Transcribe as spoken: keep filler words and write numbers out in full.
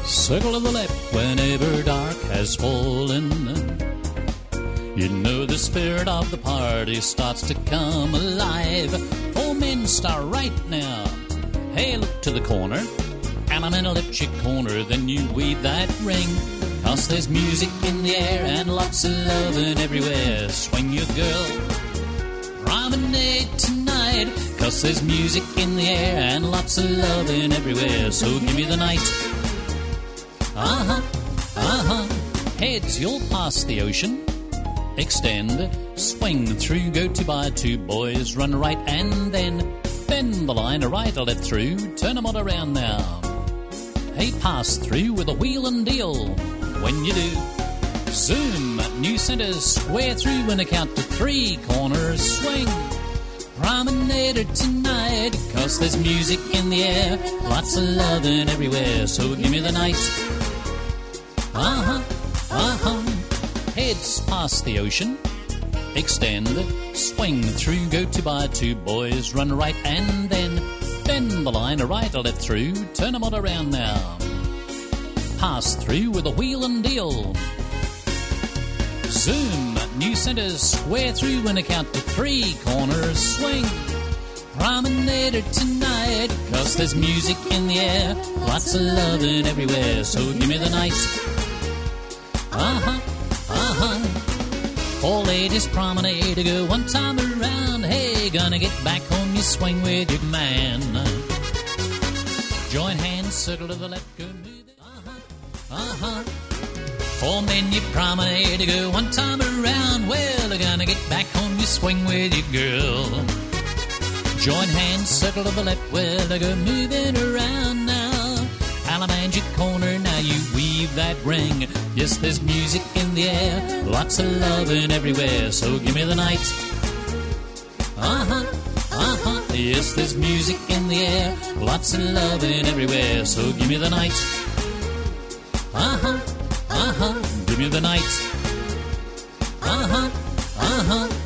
Circle of the left whenever dark has fallen. You know the spirit of the party starts to come alive. Four men start right now. Hey, look to the corner. And I'm in a left cheek corner. Then you weave that ring. Cause there's music in the air and lots of loving everywhere. Swing your girl. Promenade tonight. Cause there's music in the air and lots of loving everywhere. So give me the night. Uh-huh, uh-huh. Heads, you'll pass the ocean. Extend, swing through, go to by two boys, run right and then bend the line, a right or left through, turn them all around now. Hey, pass through with a wheel and deal. When you do, zoom, new centers, square through and a count to three, corners, swing. Promenader tonight, cause there's music in the air, lots of loving everywhere, so give me the night. Uh-huh, uh-huh. Heads past the ocean, extend, swing through, go to by two boys, run right and then bend the line, a right or left through, turn them all around now. Pass through with a wheel and deal. Zoom, new centers, square through and a count to three, corners, swing. Promenader tonight, cause there's music in the air, lots of loving everywhere, so give me the night. Uh-huh, uh-huh. Four ladies promenade to go one time around. Hey, gonna get back home, you swing with your man. Join hands, circle to the left, go move it. Uh-huh, uh-huh. Four men you promenade to go one time around. Well, they're gonna get back home, you swing with your girl. Join hands, circle to the left, well, they go moving around now. Alamangia corner, now you weave that ring. Yes, there's music in the air, lots of loving everywhere, so give me the night. Uh-huh, uh-huh, yes, there's music in the air, lots of loving everywhere, so give me the night. Uh-huh, uh-huh, give me the night. Uh-huh, uh-huh.